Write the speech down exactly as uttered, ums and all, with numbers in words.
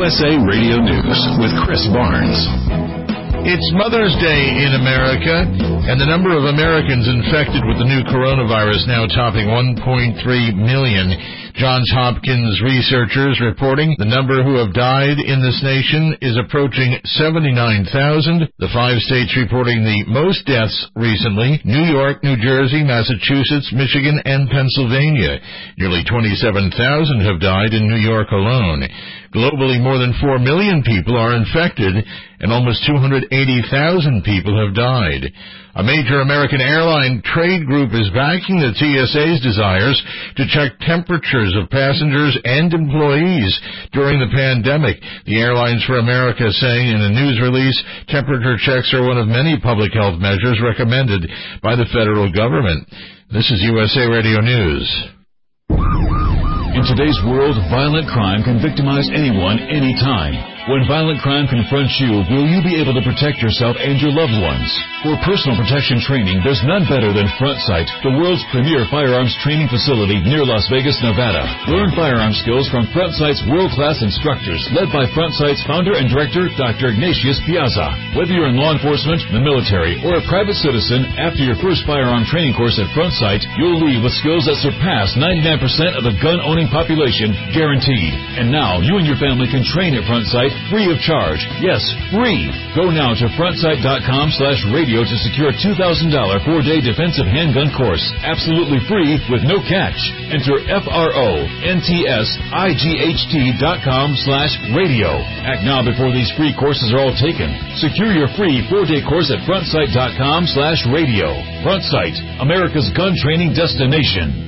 S A Radio News with Chris Barnes. It's Mother's Day in America, and the number of Americans infected with the new coronavirus now topping one point three million. Johns Hopkins researchers reporting the number who have died in this nation is approaching seventy-nine thousand. The five states reporting the most deaths recently: New York, New Jersey, Massachusetts, Michigan, and Pennsylvania. Nearly twenty-seven thousand have died in New York alone. Globally, more than four million people are infected, and almost two hundred eighty thousand people have died. A major American airline trade group is backing the T S A's desires to check temperatures of passengers and employees during the pandemic. The Airlines for America saying in a news release, temperature checks are one of many public health measures recommended by the federal government. This is U S A Radio News. In today's world, violent crime can victimize anyone, anytime. When violent crime confronts you, will you be able to protect yourself and your loved ones? For personal protection training, there's none better than Front Sight, the world's premier firearms training facility near Las Vegas, Nevada. Learn firearm skills from Front Sight's world-class instructors, led by Front Sight's founder and director, Doctor Ignatius Piazza. Whether you're in law enforcement, the military, or a private citizen, after your first firearm training course at Front Sight, you'll leave with skills that surpass ninety-nine percent of the gun-owning population, guaranteed. And now, you and your family can train at Front Sight free of charge. Yes, free. Go now to frontsight.com slash radio to secure a two thousand dollars four-day defensive handgun course. Absolutely free with no catch. Enter F-R-O-N-T-S-I-G-H-T dot com slash radio. Act now before these free courses are all taken. Secure your free four-day course at frontsight.com slash radio. Front Sight, America's gun training destination.